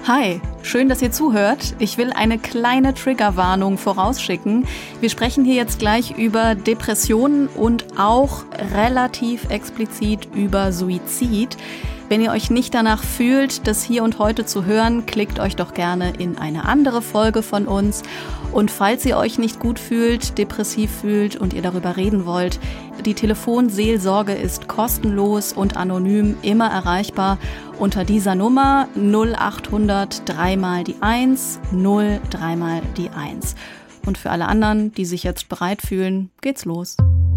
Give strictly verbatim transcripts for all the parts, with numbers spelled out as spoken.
Hi, schön, dass ihr zuhört. Ich will eine kleine Triggerwarnung vorausschicken. Wir sprechen hier jetzt gleich über Depressionen und auch relativ explizit über Suizid. Wenn ihr euch nicht danach fühlt, das hier und heute zu hören, klickt euch doch gerne in eine andere Folge von uns. Und falls ihr euch nicht gut fühlt, depressiv fühlt und ihr darüber reden wollt, die Telefonseelsorge ist kostenlos und anonym immer erreichbar unter dieser Nummer null acht hundert drei mal die eins, null drei mal die eins. Und für alle anderen, die sich jetzt bereit fühlen, geht's los.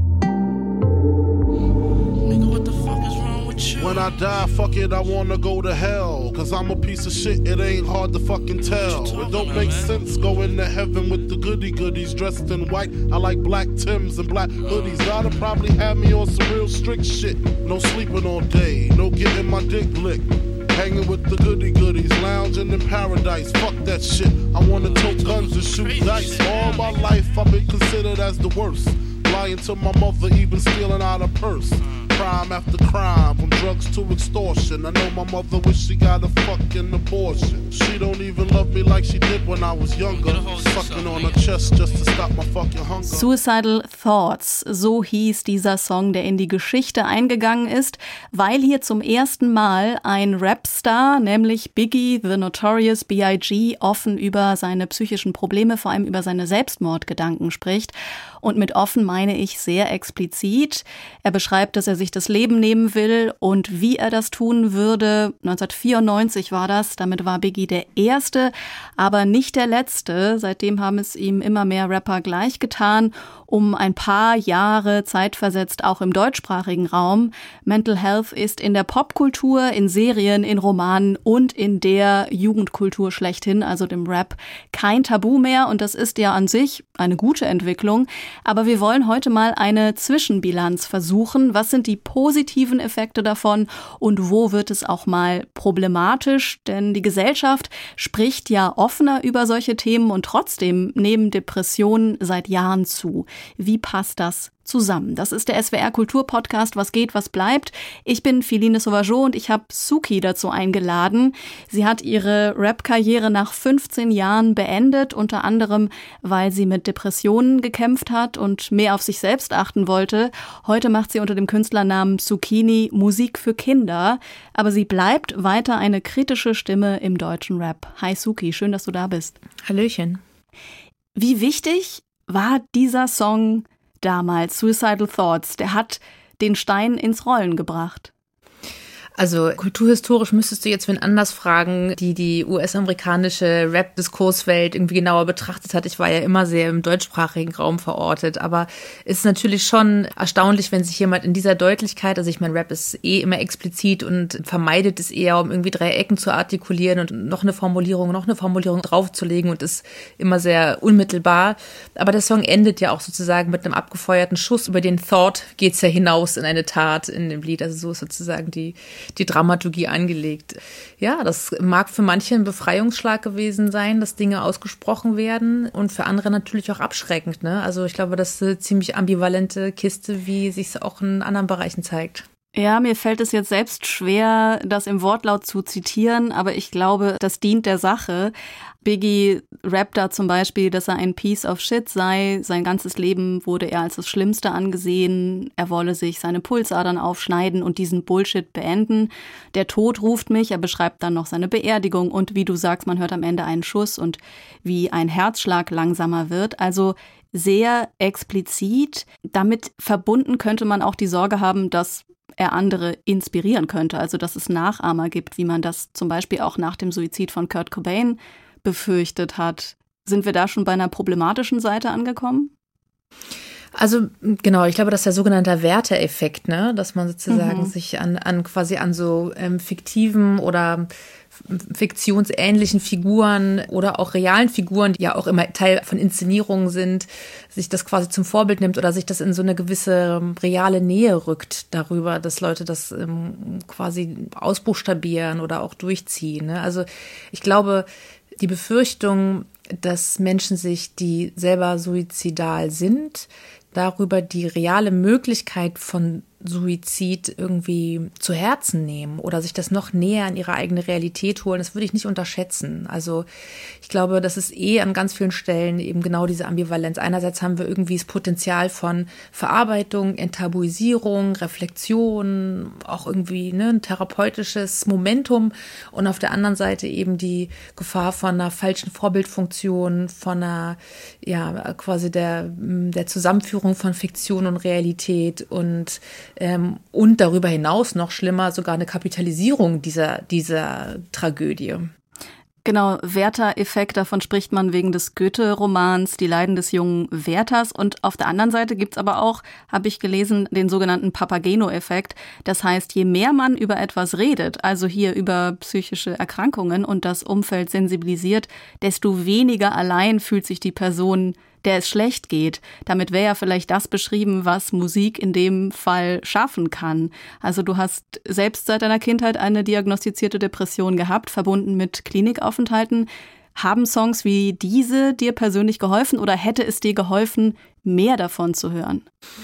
When I die, fuck it, I wanna go to hell. Cause I'm a piece of shit, it ain't hard to fucking tell. It don't make sense going to heaven with the goody goodies dressed in white. I like black Timbs and black hoodies. God'll probably have me on some real strict shit. No sleeping all day, no getting my dick licked. Hanging with the goody goodies, lounging in paradise. Fuck that shit, I wanna tote guns and shoot dice. All my life I've been considered as the worst. Lying to my mother, even stealing out her purse. Crime after crime, from drugs to extortion. I know my mother wish she got a fucking abortion. She don't even love me like she did when I was younger. Sucking on her chest just to stop my fucking hunger. Suicidal Thoughts, so hieß dieser Song, der in die Geschichte eingegangen ist, weil hier zum ersten Mal ein Rapstar, nämlich Biggie, The Notorious B I G, offen über seine psychischen Probleme, vor allem über seine Selbstmordgedanken spricht. Und mit offen meine ich sehr explizit. Er beschreibt, dass er sich das Leben nehmen will und wie er das tun würde. neunzehnhundertvierundneunzig war das. Damit war Biggie der Erste, aber nicht der Letzte. Seitdem haben es ihm immer mehr Rapper gleichgetan. Um ein paar Jahre zeitversetzt auch im deutschsprachigen Raum. Mental Health ist in der Popkultur, in Serien, in Romanen und in der Jugendkultur schlechthin, also dem Rap, kein Tabu mehr. Und das ist ja an sich eine gute Entwicklung. Aber wir wollen heute mal eine Zwischenbilanz versuchen. Was sind die positiven Effekte davon und wo wird es auch mal problematisch? Denn die Gesellschaft spricht ja offener über solche Themen und trotzdem nehmen Depressionen seit Jahren zu. Wie passt das zusammen? Das ist der S W R Kultur-Podcast Was geht, was bleibt. Ich bin Philine Sauvageau und ich habe Suki dazu eingeladen. Sie hat ihre Rap-Karriere nach fünfzehn Jahren beendet, unter anderem, weil sie mit Depressionen gekämpft hat und mehr auf sich selbst achten wollte. Heute macht sie unter dem Künstlernamen Zucchini Musik für Kinder, aber sie bleibt weiter eine kritische Stimme im deutschen Rap. Hi Suki, schön, dass du da bist. Hallöchen. Wie wichtig war dieser Song damals, Suicidal Thoughts? Der hat den Stein ins Rollen gebracht. Also kulturhistorisch müsstest du jetzt wen anders fragen, die die U S-amerikanische Rap-Diskurswelt irgendwie genauer betrachtet hat. Ich war ja immer sehr im deutschsprachigen Raum verortet, aber es ist natürlich schon erstaunlich, wenn sich jemand in dieser Deutlichkeit, also ich meine, Rap ist eh immer explizit und vermeidet es eher, um irgendwie drei Ecken zu artikulieren und noch eine Formulierung, noch eine Formulierung draufzulegen und ist immer sehr unmittelbar. Aber der Song endet ja auch sozusagen mit einem abgefeuerten Schuss. Über den Thought geht's ja hinaus in eine Tat in dem Lied. Also so ist sozusagen die die Dramaturgie angelegt. Ja, das mag für manche ein Befreiungsschlag gewesen sein, dass Dinge ausgesprochen werden und für andere natürlich auch abschreckend, ne? Also ich glaube, das ist eine ziemlich ambivalente Kiste, wie sich es auch in anderen Bereichen zeigt. Ja, mir fällt es jetzt selbst schwer, das im Wortlaut zu zitieren, aber ich glaube, das dient der Sache. Biggie rappt da zum Beispiel, dass er ein Piece of Shit sei. Sein ganzes Leben wurde er als das Schlimmste angesehen. Er wolle sich seine Pulsadern aufschneiden und diesen Bullshit beenden. Der Tod ruft mich. Er beschreibt dann noch seine Beerdigung und wie du sagst, man hört am Ende einen Schuss und wie ein Herzschlag langsamer wird. Also sehr explizit. Damit verbunden könnte man auch die Sorge haben, dass er andere inspirieren könnte. Also dass es Nachahmer gibt, wie man das zum Beispiel auch nach dem Suizid von Kurt Cobain befürchtet hat. Sind wir da schon bei einer problematischen Seite angekommen? Also genau, ich glaube, das ist der sogenannte Werteeffekt, ne, dass man sozusagen mhm. sich an, an quasi an so ähm, fiktiven oder fiktionsähnlichen Figuren oder auch realen Figuren, die ja auch immer Teil von Inszenierungen sind, sich das quasi zum Vorbild nimmt oder sich das in so eine gewisse reale Nähe rückt darüber, dass Leute das ähm, quasi ausbuchstabieren oder auch durchziehen, ne? Also ich glaube, die Befürchtung, dass Menschen sich, die selber suizidal sind, darüber die reale Möglichkeit von Suizid irgendwie zu Herzen nehmen oder sich das noch näher an ihre eigene Realität holen, das würde ich nicht unterschätzen. Also ich glaube, das ist eh an ganz vielen Stellen eben genau diese Ambivalenz. Einerseits haben wir irgendwie das Potenzial von Verarbeitung, Enttabuisierung, Reflexion, auch irgendwie ne, ein therapeutisches Momentum und auf der anderen Seite eben die Gefahr von einer falschen Vorbildfunktion, von einer, ja, quasi der, der Zusammenführung von Fiktion und Realität und, ähm, und darüber hinaus noch schlimmer sogar eine Kapitalisierung dieser, dieser Tragödie. Genau, Werther-Effekt, davon spricht man wegen des Goethe-Romans Die Leiden des jungen Werthers. Und auf der anderen Seite gibt's aber auch, habe ich gelesen, den sogenannten Papageno-Effekt. Das heißt, je mehr man über etwas redet, also hier über psychische Erkrankungen und das Umfeld sensibilisiert, desto weniger allein fühlt sich die Person, der es schlecht geht. Damit wäre ja vielleicht das beschrieben, was Musik in dem Fall schaffen kann. Also du hast selbst seit deiner Kindheit eine diagnostizierte Depression gehabt, verbunden mit Klinikaufenthalten. Haben Songs wie diese dir persönlich geholfen oder hätte es dir geholfen, mehr davon zu hören?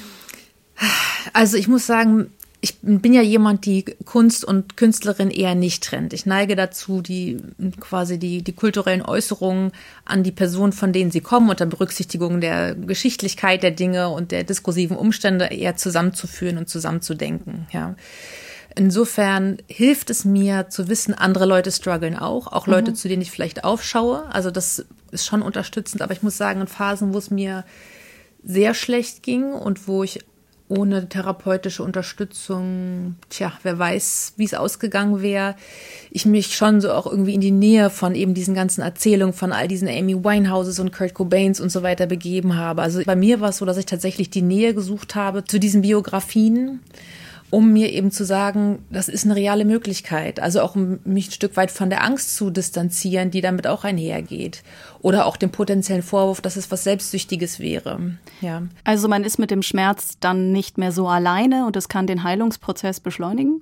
Also ich muss sagen, ich bin ja jemand, die Kunst und Künstlerin eher nicht trennt. Ich neige dazu, die quasi die, die kulturellen Äußerungen an die Personen, von denen sie kommen, unter Berücksichtigung der Geschichtlichkeit der Dinge und der diskursiven Umstände eher zusammenzuführen und zusammenzudenken. Ja. Insofern hilft es mir zu wissen, andere Leute strugglen auch, auch Leute, mhm. zu denen ich vielleicht aufschaue. Also das ist schon unterstützend. Aber ich muss sagen, in Phasen, wo es mir sehr schlecht ging und wo ich ohne therapeutische Unterstützung, tja, wer weiß, wie es ausgegangen wäre, ich mich schon so auch irgendwie in die Nähe von eben diesen ganzen Erzählungen von all diesen Amy Winehouses und Kurt Cobains und so weiter begeben habe. Also bei mir war es so, dass ich tatsächlich die Nähe gesucht habe zu diesen Biografien, um mir eben zu sagen, das ist eine reale Möglichkeit. Also auch um mich ein Stück weit von der Angst zu distanzieren, die damit auch einhergeht. Oder auch den potenziellen Vorwurf, dass es was Selbstsüchtiges wäre. Ja. Also man ist mit dem Schmerz dann nicht mehr so alleine und es kann den Heilungsprozess beschleunigen?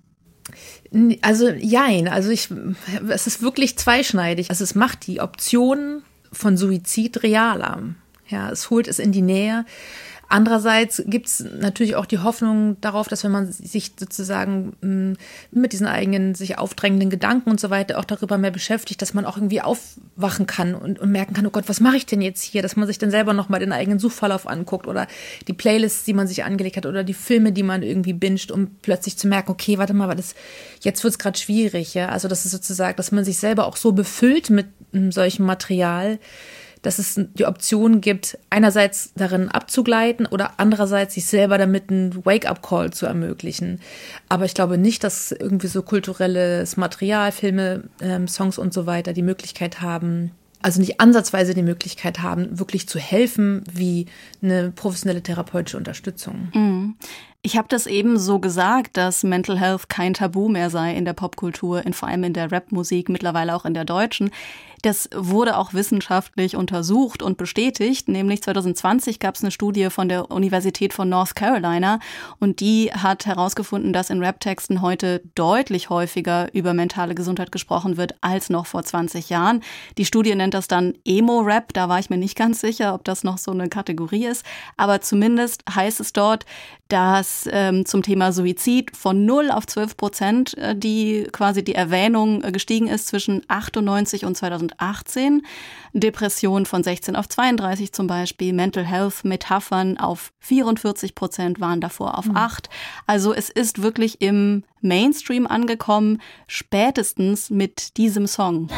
Also jein, also ich, es ist wirklich zweischneidig. Also es macht die Option von Suizid realer. Ja, es holt es in die Nähe. Andererseits gibt es natürlich auch die Hoffnung darauf, dass wenn man sich sozusagen mit diesen eigenen sich aufdrängenden Gedanken und so weiter auch darüber mehr beschäftigt, dass man auch irgendwie aufwachen kann und, und merken kann, oh Gott, was mache ich denn jetzt hier? Dass man sich dann selber nochmal den eigenen Suchverlauf anguckt oder die Playlists, die man sich angelegt hat oder die Filme, die man irgendwie binscht, um plötzlich zu merken, okay, warte mal, das, jetzt wird es gerade schwierig. Ja? Also das ist sozusagen, dass man sich selber auch so befüllt mit m, solchem Material, dass es die Option gibt, einerseits darin abzugleiten oder andererseits sich selber damit einen Wake-up-Call zu ermöglichen. Aber ich glaube nicht, dass irgendwie so kulturelles Material, Filme, ähm, Songs und so weiter die Möglichkeit haben, also nicht ansatzweise die Möglichkeit haben, wirklich zu helfen wie eine professionelle therapeutische Unterstützung. Mhm. Ich habe das eben so gesagt, dass Mental Health kein Tabu mehr sei in der Popkultur, in, vor allem in der Rapmusik, mittlerweile auch in der deutschen. Das wurde auch wissenschaftlich untersucht und bestätigt. Nämlich zwanzig zwanzig gab es eine Studie von der Universität von North Carolina und die hat herausgefunden, dass in Raptexten heute deutlich häufiger über mentale Gesundheit gesprochen wird als noch vor zwanzig Jahren. Die Studie nennt das dann Emo-Rap. Da war ich mir nicht ganz sicher, ob das noch so eine Kategorie ist. Aber zumindest heißt es dort, dass ähm, zum Thema Suizid von null auf zwölf Prozent äh, die quasi die Erwähnung äh, gestiegen ist zwischen achtundneunzig und zweitausendachtzehn. Depression von sechzehn auf zweiunddreißig zum Beispiel. Mental Health Metaphern auf vierundvierzig Prozent waren davor auf acht. Also es ist wirklich im Mainstream angekommen, spätestens mit diesem Song.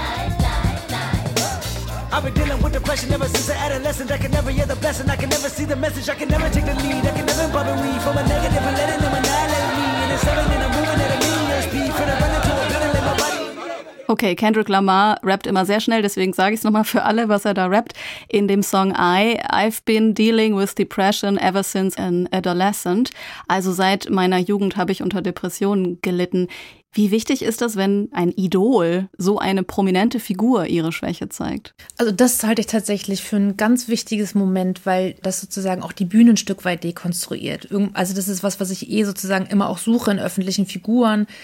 I've been dealing with depression ever since an adolescent. I can never hear the blessing, I can never see the message, I can never take the lead, I can never bother me from a negative and letting them annihilate me. And it's seven and I'm moving at a million speed, from the running to a building in my body. Okay, Kendrick Lamar rappt immer sehr schnell, deswegen sage ich es nochmal für alle, was er da rappt. In dem Song I, I've been dealing with depression ever since an adolescent. Also seit meiner Jugend habe ich unter Depressionen gelitten. Wie wichtig ist das, wenn ein Idol, so eine prominente Figur, ihre Schwäche zeigt? Also das halte ich tatsächlich für ein ganz wichtiges Moment, weil das sozusagen auch die Bühne ein Stück weit dekonstruiert. Also das ist was, was ich eh sozusagen immer auch suche in öffentlichen Figuren,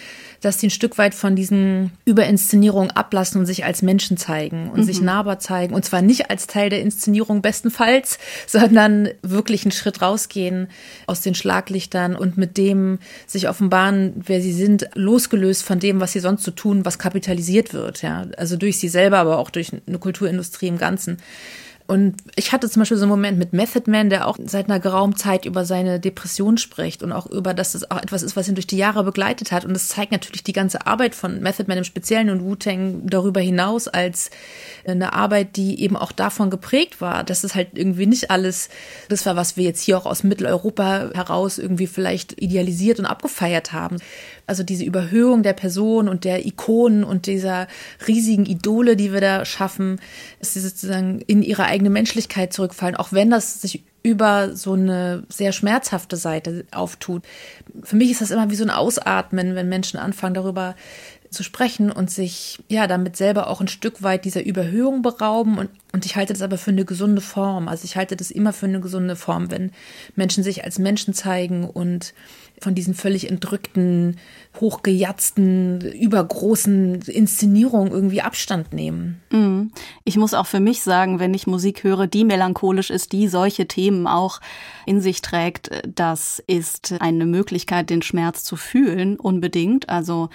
dass sie ein Stück weit von diesen Überinszenierungen ablassen und sich als Menschen zeigen und mhm. sich nahbar zeigen. Und zwar nicht als Teil der Inszenierung bestenfalls, sondern wirklich einen Schritt rausgehen aus den Schlaglichtern und mit dem sich offenbaren, wer sie sind, losgelöst von dem, was sie sonst so tun, was kapitalisiert wird. Ja, also durch sie selber, aber auch durch eine Kulturindustrie im Ganzen. Und ich hatte zum Beispiel so einen Moment mit Method Man, der auch seit einer geraumen Zeit über seine Depression spricht und auch über, dass das auch etwas ist, was ihn durch die Jahre begleitet hat. Und das zeigt natürlich die ganze Arbeit von Method Man im Speziellen und Wu-Tang darüber hinaus als eine Arbeit, die eben auch davon geprägt war, dass es halt irgendwie nicht alles das war, was wir jetzt hier auch aus Mitteleuropa heraus irgendwie vielleicht idealisiert und abgefeiert haben. Also diese Überhöhung der Person und der Ikonen und dieser riesigen Idole, die wir da schaffen, dass sie sozusagen in ihre eigene Menschlichkeit zurückfallen, auch wenn das sich über so eine sehr schmerzhafte Seite auftut. Für mich ist das immer wie so ein Ausatmen, wenn Menschen anfangen, darüber zu sprechen und sich ja damit selber auch ein Stück weit dieser Überhöhung berauben. Und, und ich halte das aber für eine gesunde Form. Also ich halte das immer für eine gesunde Form, wenn Menschen sich als Menschen zeigen und von diesen völlig entrückten, hochgejatzten, übergroßen Inszenierungen irgendwie Abstand nehmen. Ich muss auch für mich sagen, wenn ich Musik höre, die melancholisch ist, die solche Themen auch in sich trägt, das ist eine Möglichkeit, den Schmerz zu fühlen, unbedingt. Also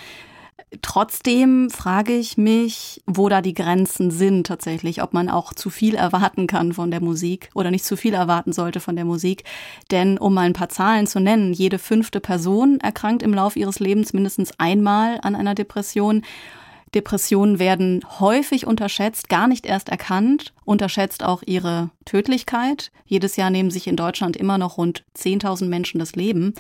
trotzdem frage ich mich, wo da die Grenzen sind tatsächlich, ob man auch zu viel erwarten kann von der Musik oder nicht zu viel erwarten sollte von der Musik. Denn um mal ein paar Zahlen zu nennen, jede fünfte Person erkrankt im Laufe ihres Lebens mindestens einmal an einer Depression. Depressionen werden häufig unterschätzt, gar nicht erst erkannt, unterschätzt auch ihre Tödlichkeit. Jedes Jahr nehmen sich in Deutschland immer noch rund zehntausend Menschen das Leben.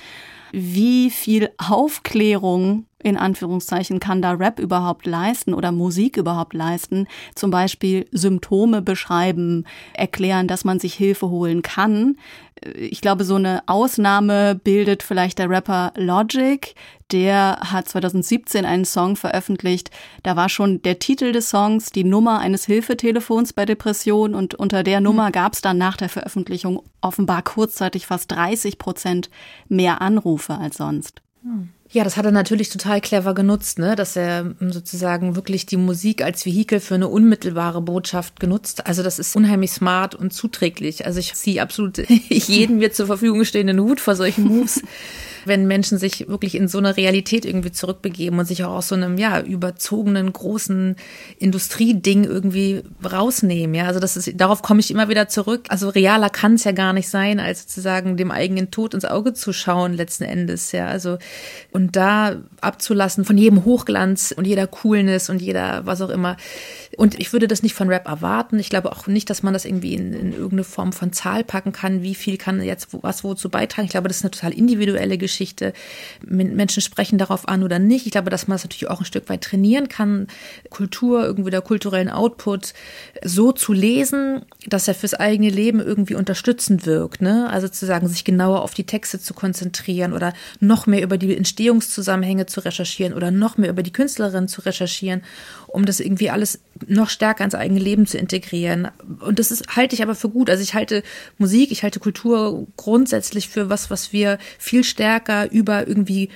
Wie viel Aufklärung in Anführungszeichen kann da Rap überhaupt leisten oder Musik überhaupt leisten? Zum Beispiel Symptome beschreiben, erklären, dass man sich Hilfe holen kann. Ich glaube, so eine Ausnahme bildet vielleicht der Rapper Logic. Der hat zwanzig siebzehn einen Song veröffentlicht. Da war schon der Titel des Songs die Nummer eines Hilfetelefons bei Depressionen und unter der Nummer gab es dann nach der Veröffentlichung offenbar kurzzeitig fast dreißig Prozent mehr Anrufe als sonst. Ja, das hat er natürlich total clever genutzt, ne, dass er sozusagen wirklich die Musik als Vehikel für eine unmittelbare Botschaft genutzt. Also das ist unheimlich smart und zuträglich. Also ich ziehe absolut jeden mir zur Verfügung stehenden Hut vor solchen Moves, wenn Menschen sich wirklich in so eine Realität irgendwie zurückbegeben und sich auch aus so einem, ja, überzogenen, großen Industrieding irgendwie rausnehmen, ja. Also das ist, darauf komme ich immer wieder zurück. Also realer kann es ja gar nicht sein, als sozusagen dem eigenen Tod ins Auge zu schauen letzten Endes, ja. Also, und da abzulassen von jedem Hochglanz und jeder Coolness und jeder was auch immer. Und ich würde das nicht von Rap erwarten. Ich glaube auch nicht, dass man das irgendwie in, in irgendeine Form von Zahl packen kann. Wie viel kann jetzt was wozu beitragen? Ich glaube, das ist eine total individuelle Geschichte. Menschen sprechen darauf an oder nicht. Ich glaube, dass man das natürlich auch ein Stück weit trainieren kann, Kultur, irgendwie der kulturellen Output so zu lesen, dass er fürs eigene Leben irgendwie unterstützend wirkt, ne? Also zu sagen, sich genauer auf die Texte zu konzentrieren oder noch mehr über die Entstehungszusammenhänge zu recherchieren oder noch mehr über die Künstlerin zu recherchieren, um das irgendwie alles noch stärker ins eigene Leben zu integrieren. Und das ist, halte ich aber für gut. Also ich halte Musik, ich halte Kultur grundsätzlich für was, was wir viel stärker über irgendwie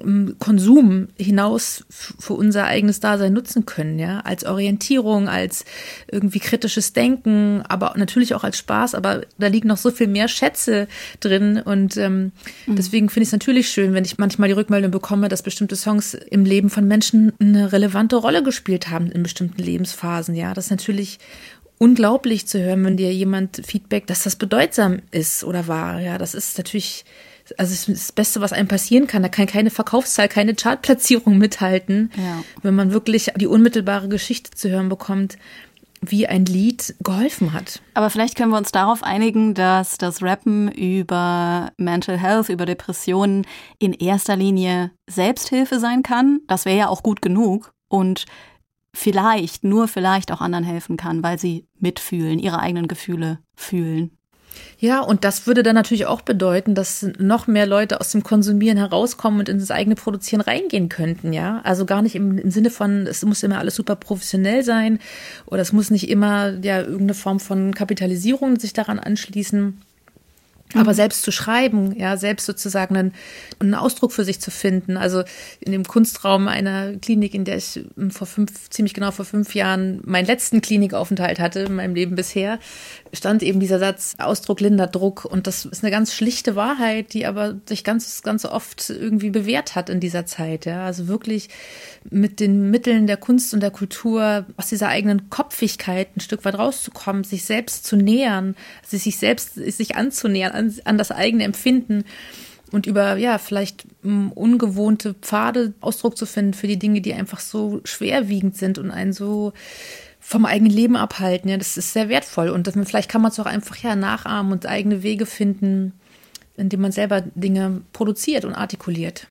Konsum hinaus für unser eigenes Dasein nutzen können, ja, als Orientierung, als irgendwie kritisches Denken, aber natürlich auch als Spaß, aber da liegen noch so viel mehr Schätze drin und ähm, mhm. deswegen finde ich es natürlich schön, wenn ich manchmal die Rückmeldung bekomme, dass bestimmte Songs im Leben von Menschen eine relevante Rolle gespielt haben in bestimmten Lebensphasen, ja, das ist natürlich unglaublich zu hören, wenn dir jemand Feedback, dass das bedeutsam ist oder war, ja, das ist natürlich also es ist das Beste, was einem passieren kann. Da kann keine Verkaufszahl, keine Chartplatzierung mithalten, ja. Wenn man wirklich die unmittelbare Geschichte zu hören bekommt, wie ein Lied geholfen hat. Aber vielleicht können wir uns darauf einigen, dass das Rappen über Mental Health, über Depressionen in erster Linie Selbsthilfe sein kann. Das wäre ja auch gut genug und vielleicht, nur vielleicht auch anderen helfen kann, weil sie mitfühlen, ihre eigenen Gefühle fühlen. Ja, und das würde dann natürlich auch bedeuten, dass noch mehr Leute aus dem Konsumieren herauskommen und ins eigene Produzieren reingehen könnten, ja. Also gar nicht im, im Sinne von, es muss immer alles super professionell sein oder es muss nicht immer ja irgendeine Form von Kapitalisierung sich daran anschließen. Aber selbst zu schreiben, ja, selbst sozusagen einen, einen Ausdruck für sich zu finden. Also in dem Kunstraum einer Klinik, in der ich vor fünf, ziemlich genau vor fünf Jahren meinen letzten Klinikaufenthalt hatte in meinem Leben bisher, stand eben dieser Satz, Ausdruck lindert Druck. Und das ist eine ganz schlichte Wahrheit, die aber sich ganz, ganz oft irgendwie bewährt hat in dieser Zeit, ja. Also wirklich mit den Mitteln der Kunst und der Kultur aus dieser eigenen Kopfigkeit ein Stück weit rauszukommen, sich selbst zu nähern, sich selbst, sich anzunähern, an, an das eigene Empfinden und über, ja, vielleicht um, ungewohnte Pfade Ausdruck zu finden für die Dinge, die einfach so schwerwiegend sind und einen so vom eigenen Leben abhalten. Ja, das ist sehr wertvoll und das, vielleicht kann man es auch einfach, ja, nachahmen und eigene Wege finden, indem man selber Dinge produziert und artikuliert.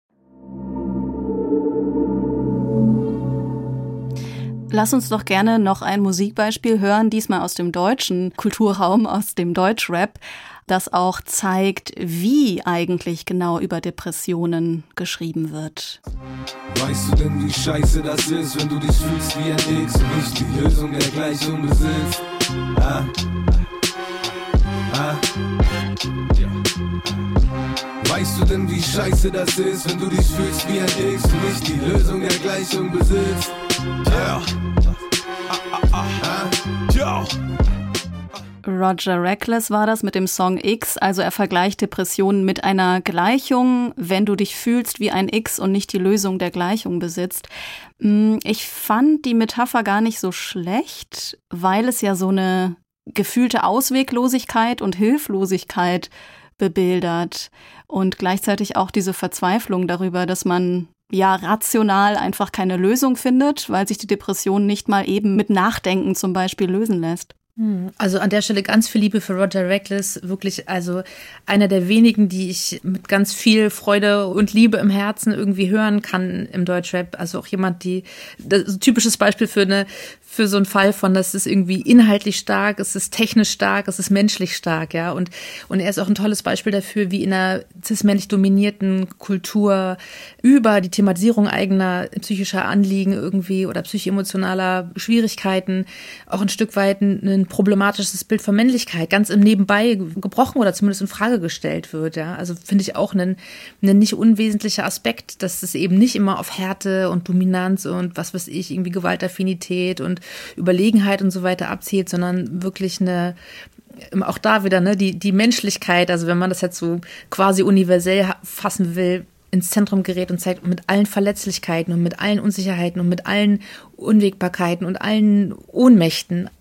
Lass uns doch gerne noch ein Musikbeispiel hören, diesmal aus dem deutschen Kulturraum, aus dem Deutschrap, das auch zeigt, wie eigentlich genau über Depressionen geschrieben wird. Weißt du denn, wie scheiße das ist, wenn du dich fühlst wie ein X und nicht die Lösung der Gleichung besitzt? Ah. Ah. Weißt du denn, wie scheiße das ist, wenn du dich fühlst wie ein X und nicht die Lösung der Gleichung besitzt? Yeah. Ah, ah, ah. Yeah. Roger Reckless war das mit dem Song X, also er vergleicht Depressionen mit einer Gleichung, wenn du dich fühlst wie ein X und nicht die Lösung der Gleichung besitzt. Ich fand die Metapher gar nicht so schlecht, weil es ja so eine gefühlte Ausweglosigkeit und Hilflosigkeit bebildert und gleichzeitig auch diese Verzweiflung darüber, dass man ja rational einfach keine Lösung findet, weil sich die Depression nicht mal eben mit Nachdenken zum Beispiel lösen lässt. Also an der Stelle ganz viel Liebe für Roger Reckless, wirklich also einer der wenigen, die ich mit ganz viel Freude und Liebe im Herzen irgendwie hören kann im Deutschrap. Also auch jemand, die, das ist ein typisches Beispiel für eine, für so einen Fall von, das ist irgendwie inhaltlich stark, es ist technisch stark, es ist menschlich stark, ja. Und, und er ist auch ein tolles Beispiel dafür, wie in einer cis-männlich dominierten Kultur über die Thematisierung eigener psychischer Anliegen irgendwie oder psychoemotionaler Schwierigkeiten auch ein Stück weit ein problematisches Bild von Männlichkeit ganz im Nebenbei gebrochen oder zumindest in Frage gestellt wird. Ja, also finde ich auch einen, einen nicht unwesentlicher Aspekt, dass es eben nicht immer auf Härte und Dominanz und was weiß ich, irgendwie Gewaltaffinität und Überlegenheit und so weiter abzielt, sondern wirklich eine, auch da wieder, ne, die, die Menschlichkeit, also wenn man das jetzt so quasi universell fassen will, ins Zentrum gerät und zeigt, mit allen Verletzlichkeiten und mit allen Unsicherheiten und mit allen Unwägbarkeiten und allen Ohnmächten.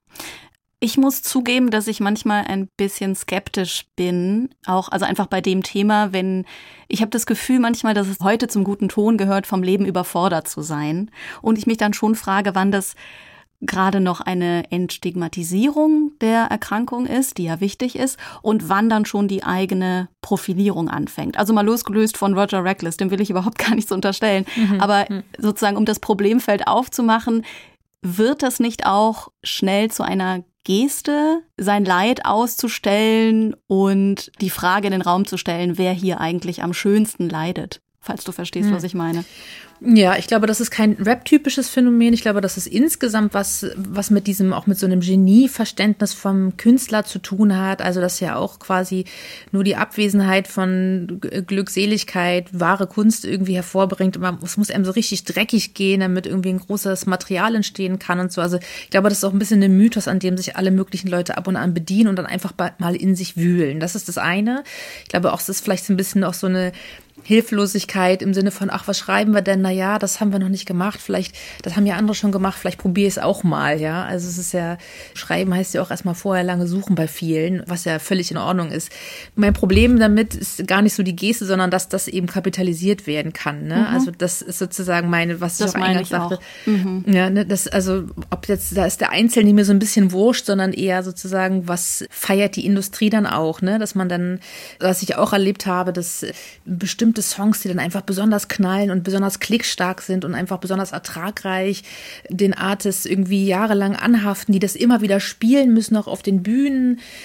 Ich muss zugeben, dass ich manchmal ein bisschen skeptisch bin, auch also einfach bei dem Thema, wenn ich habe das Gefühl manchmal, dass es heute zum guten Ton gehört, vom Leben überfordert zu sein und ich mich dann schon frage, wann das gerade noch eine Entstigmatisierung der Erkrankung ist, die ja wichtig ist, und wann dann schon die eigene Profilierung anfängt. Also mal losgelöst von Roger Reckless, dem will ich überhaupt gar nichts unterstellen. Mhm. Aber sozusagen, um das Problemfeld aufzumachen, wird das nicht auch schnell zu einer Geste, sein Leid auszustellen und die Frage in den Raum zu stellen, wer hier eigentlich am schönsten leidet? Falls du verstehst, mhm. was ich meine. Ja, ich glaube, das ist kein Rap-typisches Phänomen. Ich glaube, das ist insgesamt was, was mit diesem, auch mit so einem Genieverständnis vom Künstler zu tun hat. Also, dass ja auch quasi nur die Abwesenheit von Glückseligkeit wahre Kunst irgendwie hervorbringt. Und es muss einem so richtig dreckig gehen, damit irgendwie ein großes Material entstehen kann und so. Also, ich glaube, das ist auch ein bisschen ein Mythos, an dem sich alle möglichen Leute ab und an bedienen und dann einfach mal in sich wühlen. Das ist das eine. Ich glaube auch, es ist vielleicht so ein bisschen auch so eine Hilflosigkeit im Sinne von, ach, was schreiben wir denn? Na ja, das haben wir noch nicht gemacht. Vielleicht, das haben ja andere schon gemacht. Vielleicht probiere ich es auch mal, ja. Also es ist ja, schreiben heißt ja auch erstmal vorher lange suchen bei vielen, was ja völlig in Ordnung ist. Mein Problem damit ist gar nicht so die Geste, sondern dass das eben kapitalisiert werden kann, ne? Mhm. Also das ist sozusagen meine, was das ich auch meine eingangs ich auch. sagte. Mhm. Ja, ne, das, also, ob jetzt, da ist der Einzelne mir so ein bisschen wurscht, sondern eher sozusagen, was feiert die Industrie dann auch, ne? Dass man dann, was ich auch erlebt habe, dass bestimmte Songs, die dann einfach besonders knallen und besonders klickstark sind und einfach besonders ertragreich den Artists irgendwie jahrelang anhaften, die das immer wieder spielen müssen, auch auf den Bühnen.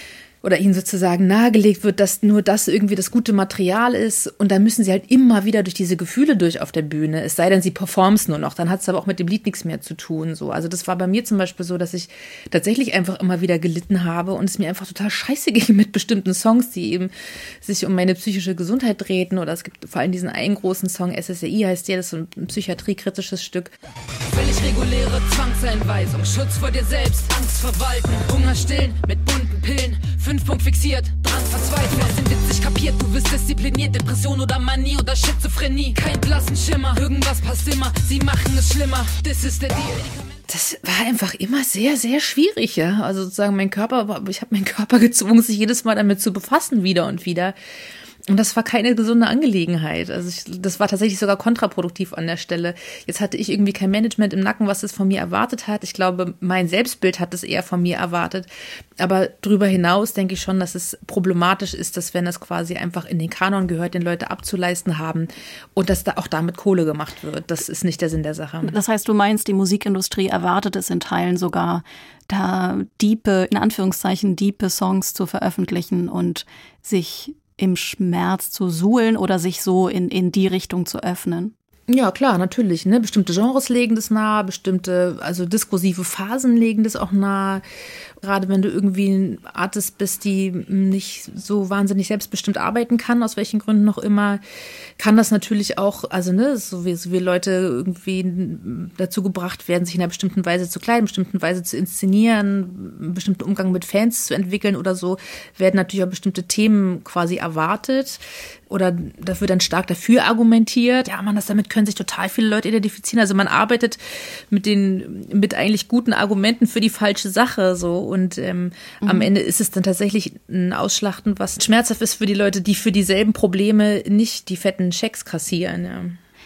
oder ihnen sozusagen nahegelegt wird, dass nur das irgendwie das gute Material ist und dann müssen sie halt immer wieder durch diese Gefühle durch auf der Bühne, es sei denn, sie performs nur noch, dann hat es aber auch mit dem Lied nichts mehr zu tun. So. Also das war bei mir zum Beispiel so, dass ich tatsächlich einfach immer wieder gelitten habe und es mir einfach total scheiße ging mit bestimmten Songs, die eben sich um meine psychische Gesundheit drehten, oder es gibt vor allem diesen einen großen Song, S S R I heißt der, das ist so ein psychiatriekritisches Stück. Völlig reguläre Zwangseinweisung, Schutz vor dir selbst, Angst verwalten, Hunger stillen mit bunten Pillen, fünf Punkt fixiert, dran verzweifelt, sind witzig kapiert, du wirst diszipliniert, Depression oder Manie oder Schizophrenie, kein blassen Schimmer, irgendwas passt immer, sie machen es schlimmer, das ist der Deal. Das war einfach immer sehr, sehr schwierig, ja. Also sozusagen mein Körper, ich habe meinen Körper gezwungen, sich jedes Mal damit zu befassen, wieder und wieder. Und das war keine gesunde Angelegenheit. Also ich, das war tatsächlich sogar kontraproduktiv an der Stelle. Jetzt hatte ich irgendwie kein Management im Nacken, was es von mir erwartet hat. Ich glaube, mein Selbstbild hat es eher von mir erwartet. Aber darüber hinaus denke ich schon, dass es problematisch ist, dass wenn das quasi einfach in den Kanon gehört, den Leute abzuleisten haben und dass da auch damit Kohle gemacht wird. Das ist nicht der Sinn der Sache. Das heißt, du meinst, die Musikindustrie erwartet es in Teilen sogar, da diepe, in Anführungszeichen, diepe Songs zu veröffentlichen und sich im Schmerz zu suhlen oder sich so in, in die Richtung zu öffnen? Ja, klar, natürlich. Ne? Bestimmte Genres legen das nahe, bestimmte, also diskursive Phasen legen das auch nahe. Gerade wenn du irgendwie ein Artist bist, die nicht so wahnsinnig selbstbestimmt arbeiten kann, aus welchen Gründen noch immer, kann das natürlich auch, also ne, so wie, so wie Leute irgendwie dazu gebracht werden, sich in einer bestimmten Weise zu kleiden, bestimmten Weise zu inszenieren, einen bestimmten Umgang mit Fans zu entwickeln oder so, werden natürlich auch bestimmte Themen quasi erwartet. Oder dafür dann stark dafür argumentiert. Ja, man, das damit können sich total viele Leute identifizieren. Also man arbeitet mit den, mit eigentlich guten Argumenten für die falsche Sache, so. Und ähm, mhm. am Ende ist es dann tatsächlich ein Ausschlachten, was schmerzhaft ist für die Leute, die für dieselben Probleme nicht die fetten Schecks kassieren, ja.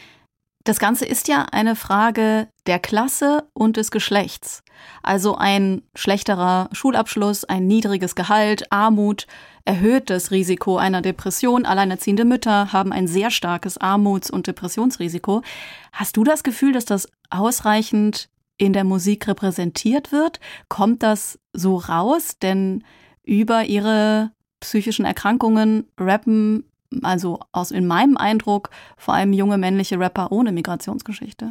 Das Ganze ist ja eine Frage der Klasse und des Geschlechts. Also ein schlechterer Schulabschluss, ein niedriges Gehalt, Armut erhöht das Risiko einer Depression. Alleinerziehende Mütter haben ein sehr starkes Armuts- und Depressionsrisiko. Hast du das Gefühl, dass das ausreichend in der Musik repräsentiert wird? Kommt das so raus? Denn über ihre psychischen Erkrankungen rappen, also aus in meinem Eindruck, vor allem junge männliche Rapper ohne Migrationsgeschichte.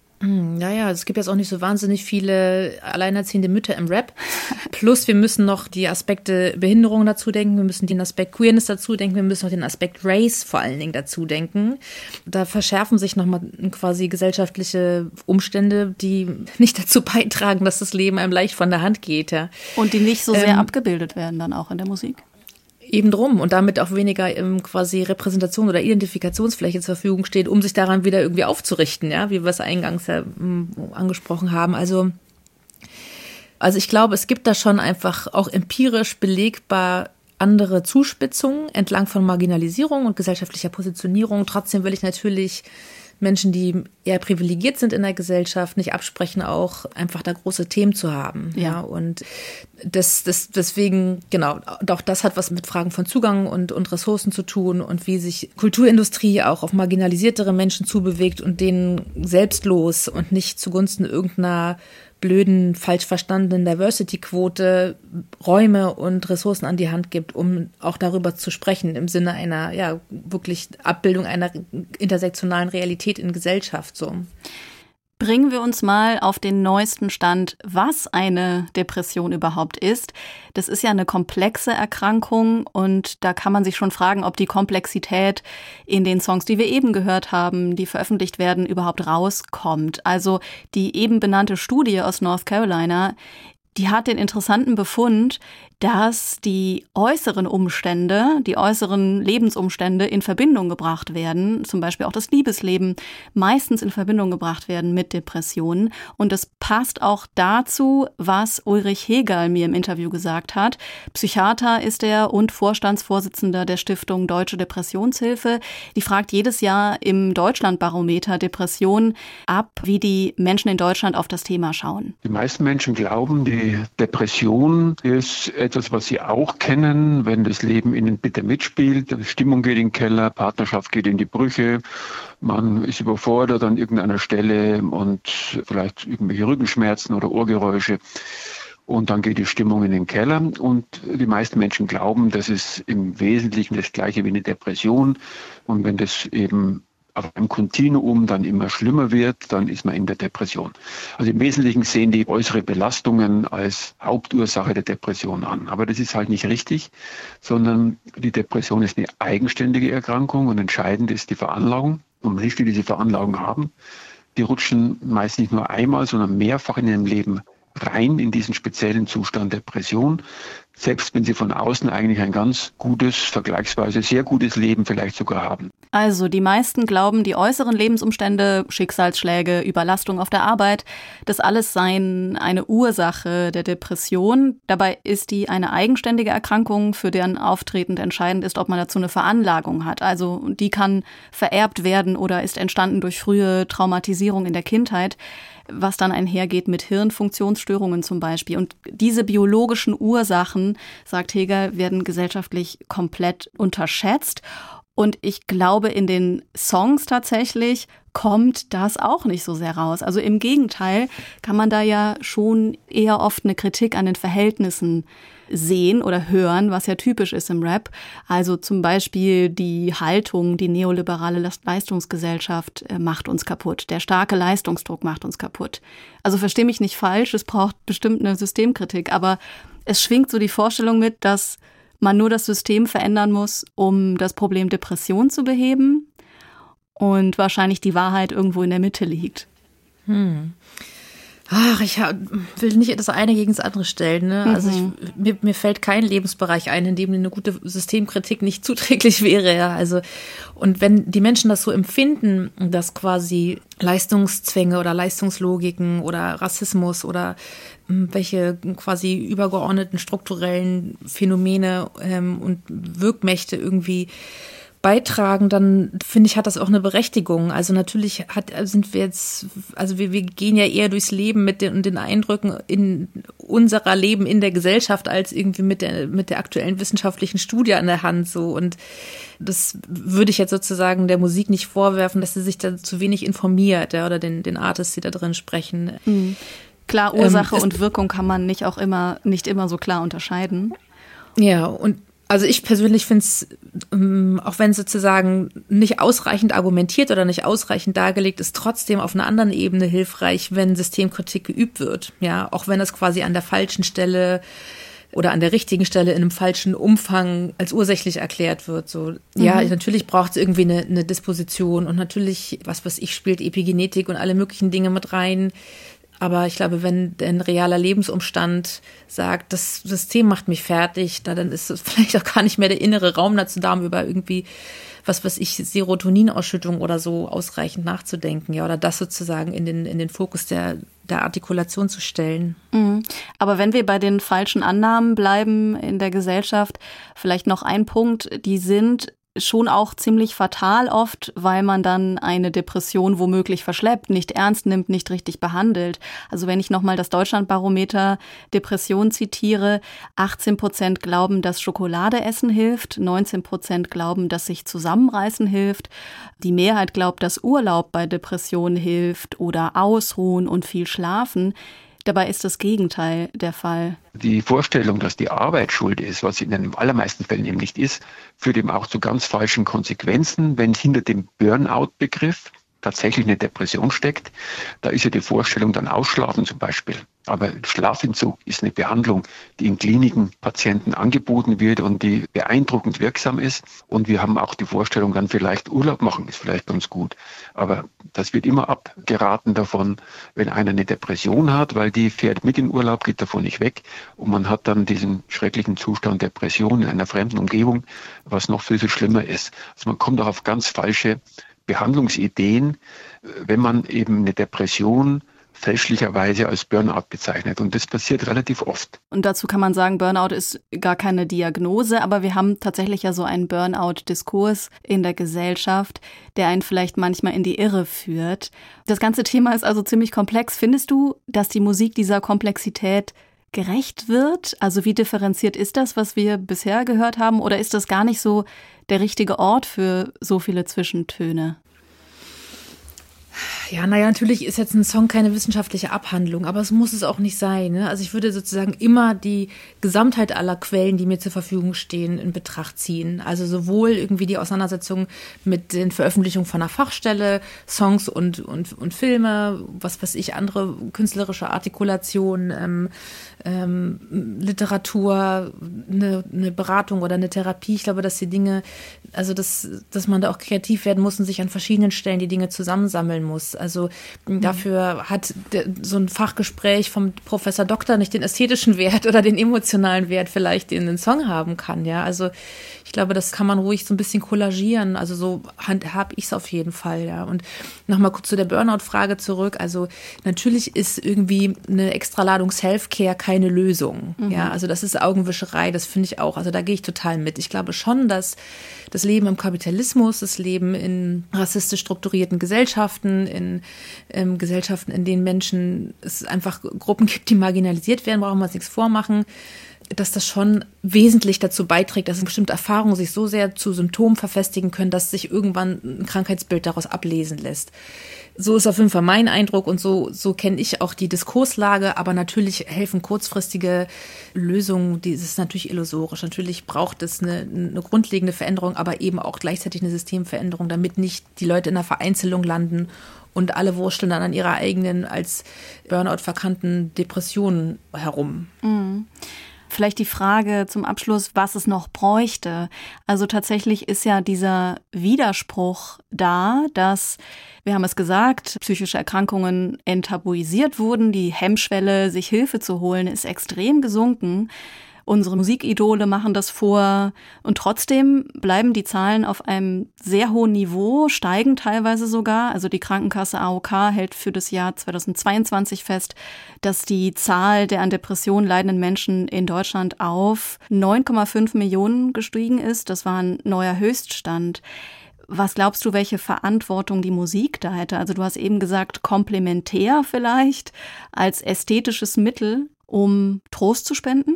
Naja, es gibt jetzt auch nicht so wahnsinnig viele alleinerziehende Mütter im Rap. Plus wir müssen noch die Aspekte Behinderung dazu denken, wir müssen den Aspekt Queerness dazu denken, wir müssen noch den Aspekt Race vor allen Dingen dazu denken. Da verschärfen sich nochmal quasi gesellschaftliche Umstände, die nicht dazu beitragen, dass das Leben einem leicht von der Hand geht. Ja. Und die nicht so sehr ähm, abgebildet werden dann auch in der Musik. Eben drum und damit auch weniger im quasi Repräsentation oder Identifikationsfläche zur Verfügung steht, um sich daran wieder irgendwie aufzurichten, ja, wie wir es eingangs ja m, angesprochen haben. Also, also ich glaube, es gibt da schon einfach auch empirisch belegbar andere Zuspitzungen entlang von Marginalisierung und gesellschaftlicher Positionierung. Trotzdem will ich natürlich Menschen, die eher privilegiert sind in der Gesellschaft, nicht absprechen, auch einfach da große Themen zu haben. Ja, ja und das, das, deswegen, genau, auch das hat was mit Fragen von Zugang und, und Ressourcen zu tun und wie sich Kulturindustrie auch auf marginalisiertere Menschen zubewegt und denen selbstlos und nicht zugunsten irgendeiner blöden, falsch verstandenen Diversity-Quote Räume und Ressourcen an die Hand gibt, um auch darüber zu sprechen, im Sinne einer, ja, wirklich Abbildung einer intersektionalen Realität in Gesellschaft, so. Bringen wir uns mal auf den neuesten Stand, was eine Depression überhaupt ist. Das ist ja eine komplexe Erkrankung und da kann man sich schon fragen, ob die Komplexität in den Songs, die wir eben gehört haben, die veröffentlicht werden, überhaupt rauskommt. Also die eben benannte Studie aus North Carolina, die hat den interessanten Befund, dass die äußeren Umstände, die äußeren Lebensumstände in Verbindung gebracht werden, zum Beispiel auch das Liebesleben, meistens in Verbindung gebracht werden mit Depressionen. Und das passt auch dazu, was Ulrich Hegerl mir im Interview gesagt hat. Psychiater ist er und Vorstandsvorsitzender der Stiftung Deutsche Depressionshilfe. Die fragt jedes Jahr im Deutschlandbarometer Depressionen ab, wie die Menschen in Deutschland auf das Thema schauen. Die meisten Menschen glauben, die Depression ist etwas, was sie auch kennen, wenn das Leben ihnen bitter mitspielt. Die Stimmung geht in den Keller, Partnerschaft geht in die Brüche, man ist überfordert an irgendeiner Stelle und vielleicht irgendwelche Rückenschmerzen oder Ohrgeräusche. und dann geht die Stimmung in den Keller und die meisten Menschen glauben, das ist im Wesentlichen das Gleiche wie eine Depression und wenn das eben auf einem Kontinuum dann immer schlimmer wird, dann ist man in der Depression. Also im Wesentlichen sehen die äußere Belastungen als Hauptursache der Depression an. Aber das ist halt nicht richtig, sondern die Depression ist eine eigenständige Erkrankung und entscheidend ist die Veranlagung. Und Menschen, die diese Veranlagung haben, die rutschen meist nicht nur einmal, sondern mehrfach in ihrem Leben rein in diesen speziellen Zustand Depression, selbst wenn sie von außen eigentlich ein ganz gutes, vergleichsweise sehr gutes Leben vielleicht sogar haben. Also die meisten glauben, die äußeren Lebensumstände, Schicksalsschläge, Überlastung auf der Arbeit, das alles seien eine Ursache der Depression. Dabei ist die eine eigenständige Erkrankung, für deren Auftreten entscheidend ist, ob man dazu eine Veranlagung hat. Also die kann vererbt werden oder ist entstanden durch frühe Traumatisierung in der Kindheit, was dann einhergeht mit Hirnfunktionsstörungen zum Beispiel. Und diese biologischen Ursachen, sagt Heger, werden gesellschaftlich komplett unterschätzt. Und ich glaube, in den Songs tatsächlich kommt das auch nicht so sehr raus. Also im Gegenteil kann man da ja schon eher oft eine Kritik an den Verhältnissen sehen oder hören, was ja typisch ist im Rap. Also zum Beispiel die Haltung, die neoliberale Leistungsgesellschaft macht uns kaputt. Der starke Leistungsdruck macht uns kaputt. Also versteh mich nicht falsch, es braucht bestimmt eine Systemkritik, aber es schwingt so die Vorstellung mit, dass man nur das System verändern muss, um das Problem Depression zu beheben und wahrscheinlich die Wahrheit irgendwo in der Mitte liegt. Hm. Ach, ich will nicht das eine gegen das andere stellen. Ne? Mhm. Also ich, mir, mir fällt kein Lebensbereich ein, in dem eine gute Systemkritik nicht zuträglich wäre. Ja? Also und wenn die Menschen das so empfinden, dass quasi Leistungszwänge oder Leistungslogiken oder Rassismus oder welche quasi übergeordneten strukturellen Phänomene ähm, und Wirkmächte irgendwie beitragen, dann finde ich, hat das auch eine Berechtigung. Also natürlich hat, sind wir jetzt, also wir, wir gehen ja eher durchs Leben mit den, den Eindrücken in unserer Leben in der Gesellschaft als irgendwie mit der, mit der aktuellen wissenschaftlichen Studie an der Hand, so. Und das würde ich jetzt sozusagen der Musik nicht vorwerfen, dass sie sich da zu wenig informiert, ja, oder den, den Artists, die da drin sprechen. Mhm. Klar, Ursache ähm, und Wirkung kann man nicht auch immer, nicht immer so klar unterscheiden. Ja, und also ich persönlich finde es, ähm, auch wenn sozusagen nicht ausreichend argumentiert oder nicht ausreichend dargelegt ist, trotzdem auf einer anderen Ebene hilfreich, wenn Systemkritik geübt wird. Ja, auch wenn das quasi an der falschen Stelle oder an der richtigen Stelle in einem falschen Umfang als ursächlich erklärt wird. So, mhm. Ja, natürlich braucht es irgendwie eine, eine Disposition und natürlich, was weiß ich, spielt Epigenetik und alle möglichen Dinge mit rein. Aber ich glaube, wenn ein realer Lebensumstand sagt, das System macht mich fertig, dann ist es vielleicht auch gar nicht mehr der innere Raum dazu da, um über irgendwie, was weiß ich, Serotoninausschüttung oder so ausreichend nachzudenken, ja, oder das sozusagen in den, in den Fokus der, der Artikulation zu stellen. Mhm. Aber wenn wir bei den falschen Annahmen bleiben in der Gesellschaft, vielleicht noch ein Punkt, die sind schon auch ziemlich fatal oft, weil man dann eine Depression womöglich verschleppt, nicht ernst nimmt, nicht richtig behandelt. Also wenn ich nochmal das Deutschlandbarometer Depression zitiere, achtzehn Prozent glauben, dass Schokolade essen hilft, neunzehn Prozent glauben, dass sich zusammenreißen hilft, die Mehrheit glaubt, dass Urlaub bei Depressionen hilft oder Ausruhen und viel schlafen. Dabei ist das Gegenteil der Fall. Die Vorstellung, dass die Arbeit schuld ist, was sie in den allermeisten Fällen eben nicht ist, führt eben auch zu ganz falschen Konsequenzen, wenn hinter dem Burnout-Begriff tatsächlich eine Depression steckt. Da ist ja die Vorstellung dann Ausschlafen zum Beispiel. Aber Schlafentzug ist eine Behandlung, die in Kliniken Patienten angeboten wird und die beeindruckend wirksam ist. Und wir haben auch die Vorstellung, dann vielleicht Urlaub machen, ist vielleicht ganz gut. Aber das wird immer abgeraten davon, wenn einer eine Depression hat, weil die fährt mit in Urlaub, geht davon nicht weg. Und man hat dann diesen schrecklichen Zustand Depression in einer fremden Umgebung, was noch viel, viel schlimmer ist. Also man kommt auch auf ganz falsche Behandlungsideen, wenn man eben eine Depression fälschlicherweise als Burnout bezeichnet. Und das passiert relativ oft. Und dazu kann man sagen, Burnout ist gar keine Diagnose, aber wir haben tatsächlich ja so einen Burnout-Diskurs in der Gesellschaft, der einen vielleicht manchmal in die Irre führt. Das ganze Thema ist also ziemlich komplex. Findest du, dass die Musik dieser Komplexität gerecht wird? Also wie differenziert ist das, was wir bisher gehört haben? Oder ist das gar nicht so der richtige Ort für so viele Zwischentöne? Ja, naja, natürlich ist jetzt ein Song keine wissenschaftliche Abhandlung, aber es muss es auch nicht sein. Ne? Also ich würde sozusagen immer die Gesamtheit aller Quellen, die mir zur Verfügung stehen, in Betracht ziehen. Also sowohl irgendwie die Auseinandersetzung mit den Veröffentlichungen von einer Fachstelle, Songs und, und, und Filme, was weiß ich, andere künstlerische Artikulationen, ähm, ähm, Literatur, eine, eine Beratung oder eine Therapie. Ich glaube, dass die Dinge, also dass, dass man da auch kreativ werden muss und sich an verschiedenen Stellen die Dinge zusammensammeln muss. Also mhm. dafür hat der, so ein Fachgespräch vom Professor Doktor nicht den ästhetischen Wert oder den emotionalen Wert vielleicht, den ein Song haben kann. Ja, also ich glaube, das kann man ruhig so ein bisschen kollagieren. Also so habe ich es auf jeden Fall. Ja, und nochmal kurz zu der Burnout-Frage zurück. Also natürlich ist irgendwie eine Extraladung Self-Care keine Lösung. Mhm. Ja, also das ist Augenwischerei. Das finde ich auch. Also da gehe ich total mit. Ich glaube schon, dass das Leben im Kapitalismus, das Leben in rassistisch strukturierten Gesellschaften, in ähm, Gesellschaften, in denen Menschen, es einfach Gruppen gibt, die marginalisiert werden, brauchen wir uns nichts vormachen, dass das schon wesentlich dazu beiträgt, dass bestimmte Erfahrungen sich so sehr zu Symptomen verfestigen können, dass sich irgendwann ein Krankheitsbild daraus ablesen lässt. So ist auf jeden Fall mein Eindruck und so, so kenne ich auch die Diskurslage, aber natürlich helfen kurzfristige Lösungen, die ist natürlich illusorisch. Natürlich braucht es eine, eine grundlegende Veränderung, aber eben auch gleichzeitig eine Systemveränderung, damit nicht die Leute in einer Vereinzelung landen und alle wurschteln dann an ihrer eigenen als Burnout verkannten Depressionen herum. Mhm. Vielleicht die Frage zum Abschluss, was es noch bräuchte. Also tatsächlich ist ja dieser Widerspruch da, dass, wir haben es gesagt, psychische Erkrankungen enttabuisiert wurden. Die Hemmschwelle, sich Hilfe zu holen, ist extrem gesunken. Unsere Musikidole machen das vor und trotzdem bleiben die Zahlen auf einem sehr hohen Niveau, steigen teilweise sogar. Also die Krankenkasse A O K hält für das Jahr zweitausendzweiundzwanzig fest, dass die Zahl der an Depressionen leidenden Menschen in Deutschland auf neun Komma fünf Millionen gestiegen ist. Das war ein neuer Höchststand. Was glaubst du, welche Verantwortung die Musik da hätte? Also du hast eben gesagt, komplementär vielleicht als ästhetisches Mittel, um Trost zu spenden?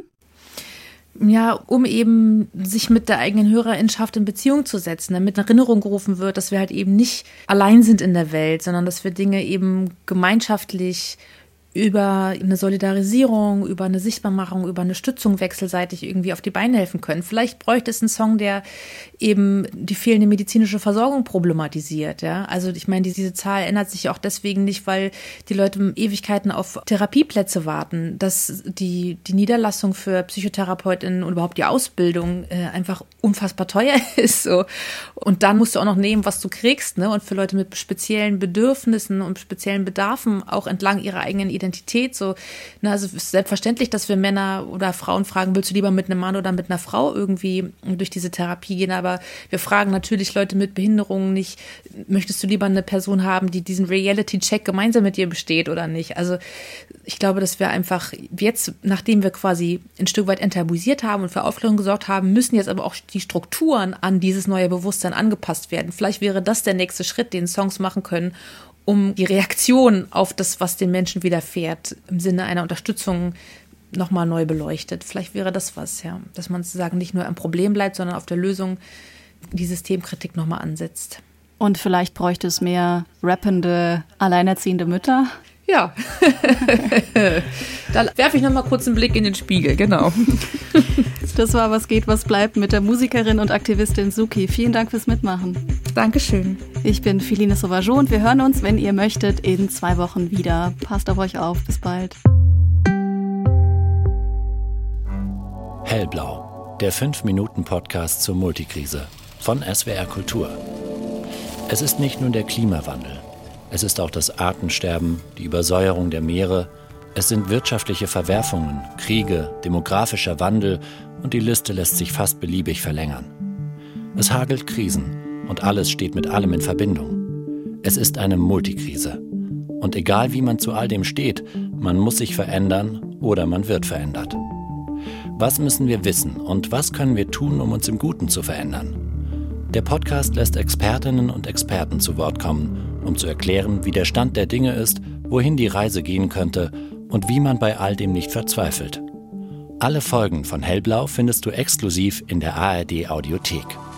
Ja, um eben sich mit der eigenen Hörerinschaft in Beziehung zu setzen, damit in Erinnerung gerufen wird, dass wir halt eben nicht allein sind in der Welt, sondern dass wir Dinge eben gemeinschaftlich über eine Solidarisierung, über eine Sichtbarmachung, über eine Stützung wechselseitig irgendwie auf die Beine helfen können. Vielleicht bräuchte es einen Song, der eben die fehlende medizinische Versorgung problematisiert. Ja, also ich meine, diese Zahl ändert sich ja auch deswegen nicht, weil die Leute Ewigkeiten auf Therapieplätze warten, dass die die Niederlassung für PsychotherapeutInnen und überhaupt die Ausbildung äh, einfach unfassbar teuer ist. So. Und dann musst du auch noch nehmen, was du kriegst, ne? Und für Leute mit speziellen Bedürfnissen und speziellen Bedarfen auch entlang ihrer eigenen Identität, so, na, also es ist selbstverständlich, dass wir Männer oder Frauen fragen, willst du lieber mit einem Mann oder mit einer Frau irgendwie durch diese Therapie gehen, aber wir fragen natürlich Leute mit Behinderungen nicht, möchtest du lieber eine Person haben, die diesen Reality-Check gemeinsam mit dir besteht oder nicht, also ich glaube, dass wir einfach jetzt, nachdem wir quasi ein Stück weit enttabuisiert haben und für Aufklärung gesorgt haben, müssen jetzt aber auch die Strukturen an dieses neue Bewusstsein angepasst werden. Vielleicht wäre das der nächste Schritt, den Songs machen können, um die Reaktion auf das, was den Menschen widerfährt, im Sinne einer Unterstützung nochmal neu beleuchtet. Vielleicht wäre das was, ja, dass man sozusagen nicht nur am Problem bleibt, sondern auf der Lösung die Systemkritik nochmal ansetzt. Und vielleicht bräuchte es mehr rappende, alleinerziehende Mütter? Ja, da werfe ich nochmal kurz einen Blick in den Spiegel, genau. Das war Was geht, was bleibt mit der Musikerin und Aktivistin Suki. Vielen Dank fürs Mitmachen. Dankeschön. Ich bin Philine Sauvageau und wir hören uns, wenn ihr möchtet, in zwei Wochen wieder. Passt auf euch auf. Bis bald. Hellblau, der fünf Minuten Podcast zur Multikrise von S W R Kultur. Es ist nicht nur der Klimawandel. Es ist auch das Artensterben, die Übersäuerung der Meere. Es sind wirtschaftliche Verwerfungen, Kriege, demografischer Wandel und die Liste lässt sich fast beliebig verlängern. Es hagelt Krisen und alles steht mit allem in Verbindung. Es ist eine Multikrise. Und egal wie man zu all dem steht, man muss sich verändern oder man wird verändert. Was müssen wir wissen und was können wir tun, um uns im Guten zu verändern? Der Podcast lässt Expertinnen und Experten zu Wort kommen, um zu erklären, wie der Stand der Dinge ist, wohin die Reise gehen könnte und wie man bei all dem nicht verzweifelt. Alle Folgen von Hellblau findest du exklusiv in der A R D Audiothek.